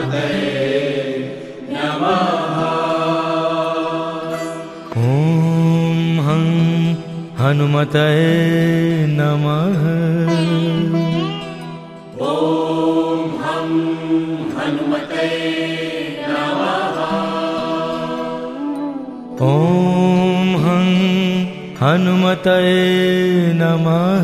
हनुमते नमः। ॐ हं हनुमतये नमः। ॐ हं हनुमते नमः। ॐ हं हनुमतये नमः।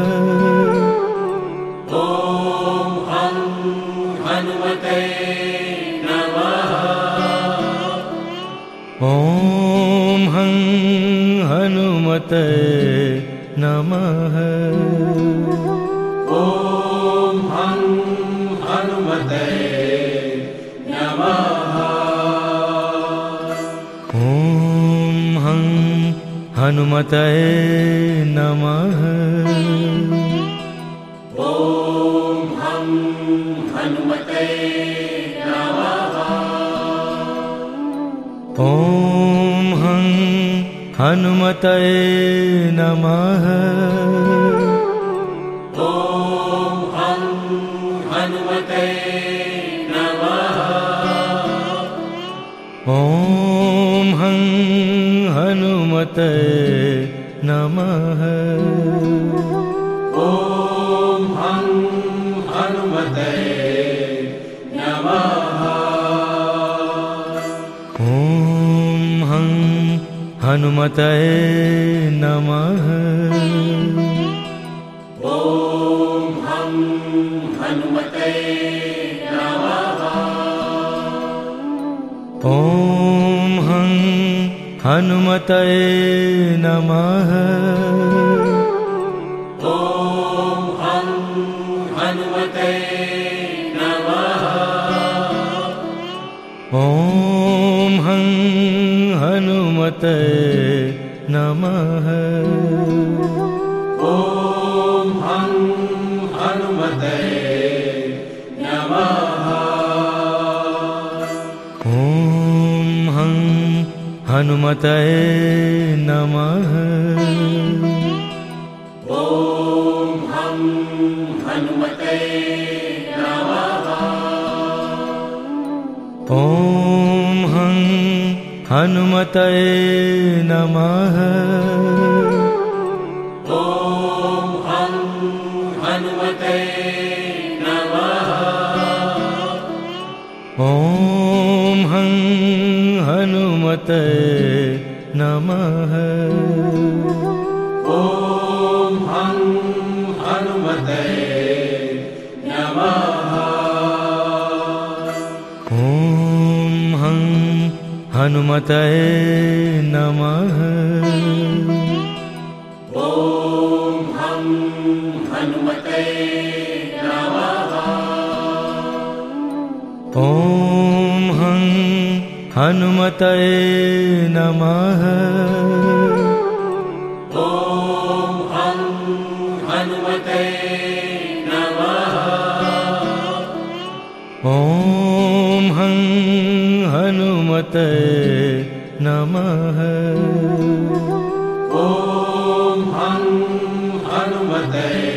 ॐ हं हनुमते नमः। ॐ हं हनुमतये नमः। ॐ हं हनुमते नमः। ॐ हं हनुमतये नमः। ॐ हं हनुमते नमः। ॐ हं हनुमतये नमः। ॐ हं हनुमते नमः। ॐ हं हनुमतये नमः। ॐ हं हनुमते नमः। ॐ हं हनुमतये नमः। ॐ हं हनुमते नमः। ॐ हं हनुमतये नमः। ॐ हं हनुमते नमः। ॐ हं हनुमतये नमः। ॐ हं हनुमते नमः। ॐ हं हनुमतये नमः। ॐ हं हनुमते नमः। ॐ हं हनुमतये नमः। ॐ हं हनुमते नमः। ॐ हं हनुमतये नमः। ॐ हं हनुमते नमः। ॐ हं हनुमतये नमः। ॐ हं हनुमते नमः। ॐ हं हनुमतये नमः। ॐ हं हनुमते नमः। ॐ हं हनुमतये नमः। ॐ हं हनुमते